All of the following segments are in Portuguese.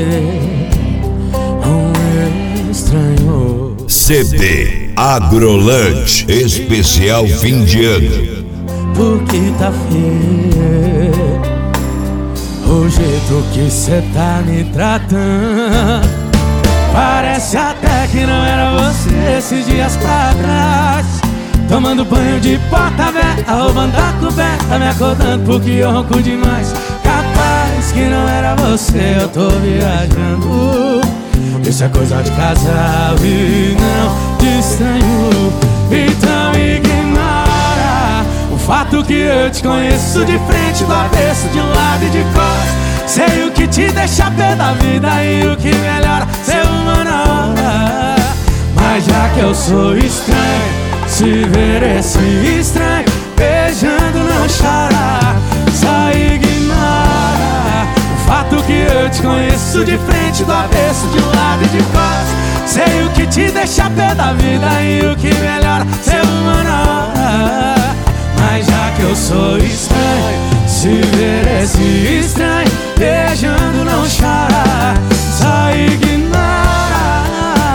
um estranho. CD Agrolante especial fim de ano. Porque tá feio o jeito que cê tá me tratando. Parece até que não era você esses dias pra trás. Tomando banho de porta aberta, roubando a coberta, me acordando porque eu ronco demais. Capaz que não era você, eu tô viajando. Isso é coisa de casal e não de estranho. Então ignora o fato que eu te conheço de frente, do avesso, de um lado e de costas. Sei o que te deixa pé da vida e o que melhora ser uma na hora. Mas já que eu sou estranho, se ver esse estranho beijando não chora. Só ignora o fato que eu te conheço de frente, do avesso, de um lado e de costas. Sei o que te deixa pé da vida e o que melhora ser uma na hora. Mas já que eu sou estranho, se ver esse estranho beijando não chora. Só ignora.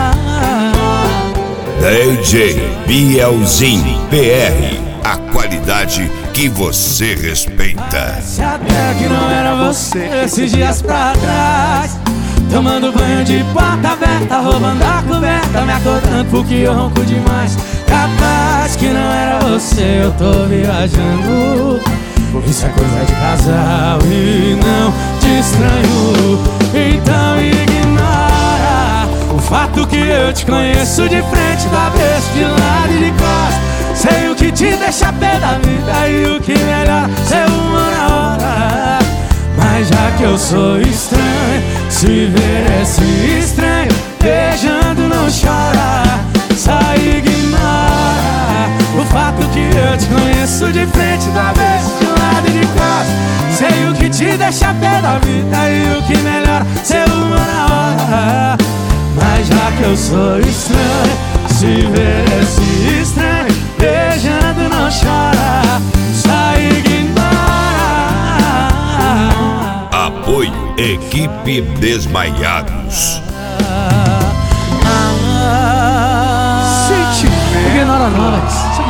DJ Bielzinho PR, a qualidade que você respeita. Se até que não era você esses dias pra trás. Tomando banho de porta aberta, roubando a coberta, me acordando porque eu ronco demais. Capaz que não era você, eu tô viajando. Isso é coisa de casal e não de estranho. Então ignora o fato que eu te conheço de frente, do avesso, de lado e de costas. Sei o que te deixa pé da vida e o que melhor ser uma na hora. Mas já que eu sou estranho, se ver esse estranho beijando não chora. Só ignora o fato que eu te conheço de frente, do avesso, de lado e de costas. Sei o que te deixa pé da vida e o que melhor ser uma na hora. Mas já que eu sou estranho, se ver esse estranho beijando não chora. Só ignora. Apoio Equipe Desmaiados. Ignora nós.